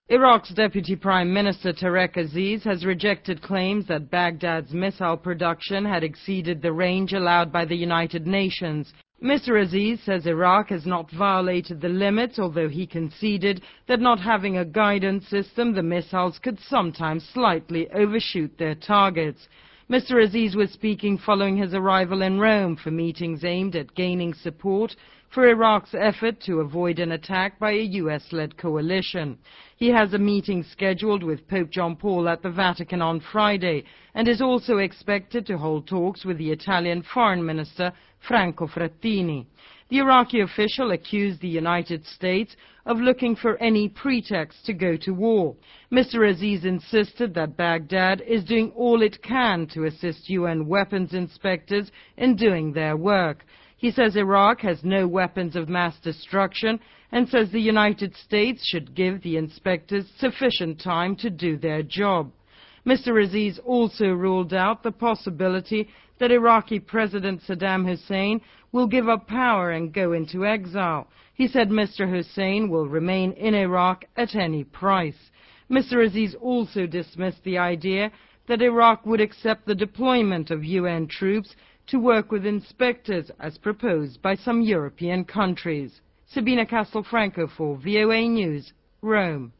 Iraq's Deputy Prime Minister Tarek Aziz has rejected claims that Baghdad's missile production had exceeded the range allowed by the United Nations. Mr. Aziz says Iraq has not violated the limits, although he conceded that not having a guidance system, the missiles could sometimes slightly overshoot their targets. Mr. Aziz was speaking following his arrival in Rome for meetings aimed at gaining support for Iraq's effort to avoid an attack by a US-led coalition. He has a meeting scheduled with Pope John Paul at the Vatican on Friday and is also expected to hold talks with the Italian Foreign Minister Franco Frattini. The Iraqi official accused the United States of looking for any pretext to go to war. Mr. Aziz insisted that Baghdad is doing all it can to assist UN weapons inspectors in doing their work. He says Iraq has no weapons of mass destruction and says the United States should give the inspectors sufficient time to do their job. Mr. Aziz also ruled out the possibility that Iraqi President Saddam Hussein will give up power and go into exile. He said Mr. Hussein will remain in Iraq at any price. Mr. Aziz also dismissed the idea that Iraq would accept the deployment of UN troops to work with inspectors as proposed by some European countries. Sabina Castelfranco for VOA News, Rome.